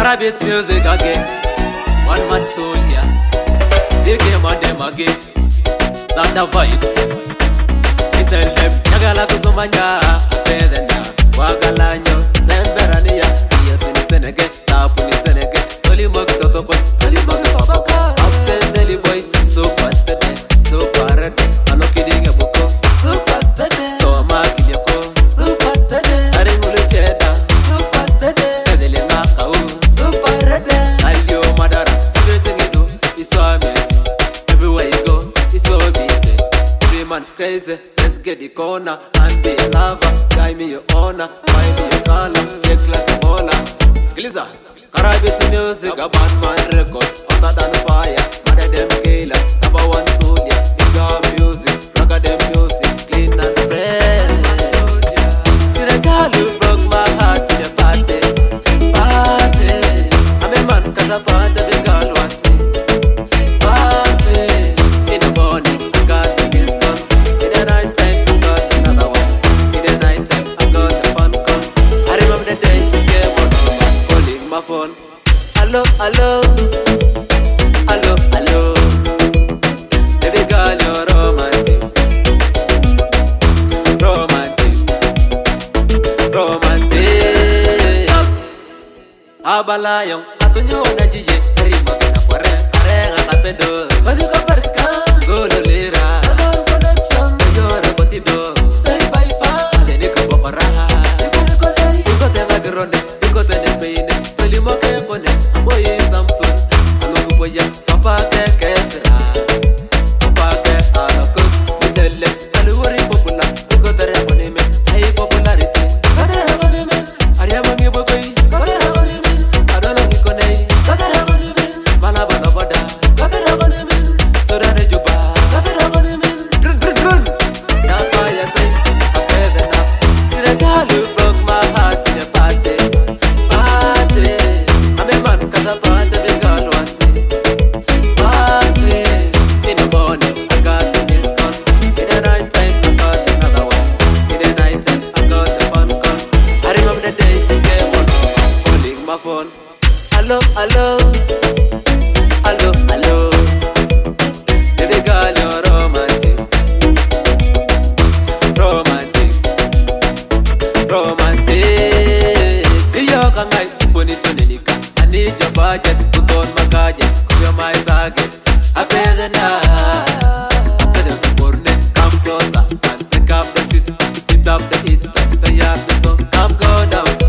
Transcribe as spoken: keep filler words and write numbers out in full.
Caribbean music again. One man soul, yeah. Take him on them again. Thunder vibes. We tell them, Nagala Kukumanya, Pedena, Wagalanyo, Semberania, Yatinitenege, Tapunitenege, Tolimok Totoko, Tolimok Papa, Captain Nelly Boy, Super Steady, Super Ready, I'm kidding a book, Super Steady, Toma Kinyako, Super Steady, Arimulu Cheda, Super Steady, Edelina Kau, Super Ready, Alio Madara, everything you do is so amazing. Everywhere you go, it's so busy. Three months crazy. Let's get the corner and be a lover. Guy me your honor, buy me your color. Shake like a bola. Skiliza, Caribbean music, a bad man record. Hotter than fire, madder them killer. Number one soldier, bigger music, rocker them music, clean and fresh. See the girl who broke my heart in the party, party. I'm a man 'cause I party, every girl wants me. Party, in the morning, I got the discount. In the night time, I got another one. In the night time, I got the fun call. I remember the day you came on over, calling my phone. Hello, hello, hello, hello. Baby girl, you're romantic, romantic, romantic. Abalayong atunyo na jiye, rimba kena pare, arenga kapedo. Badi ko parika, gololera. Alor connection, yora kotido. Say bye bye, deni ko boparaha. Ikone kone, ikote magrone, ikote ne peine. Tolimo ke kone, boy Samson. Alugu boya, papa ke kesra, papa ke alako. Mitele, aluwari popular, ikote re kone me, ay popularity. Ikote re kone me, ariya mangi bokoi. Ikote re kone me, adolo ikone. Ikote re kone me, bala bala bada. Ikote re kone me, soda ne juba. Ikote re kone me, run run run. That's why I say, I'm better now. See the girl who broke my heart in a party, party. I'm a man 'cause I party, every girl wants me. Party, in the morning, I got the discount. In the night time, I got another one. In the night time, I got the fun call. I remember the day you came on, calling my phone. Hello, hello, hello, hello. Baby girl, you're romantic, romantic, romantic. Iyo kangai, bonito nenika. I need your budget, put on my gadget, 'cause you're my target. I pay the night, pay the morning, come closer and take up the seat, hit up the hit, tie up the song, come go down.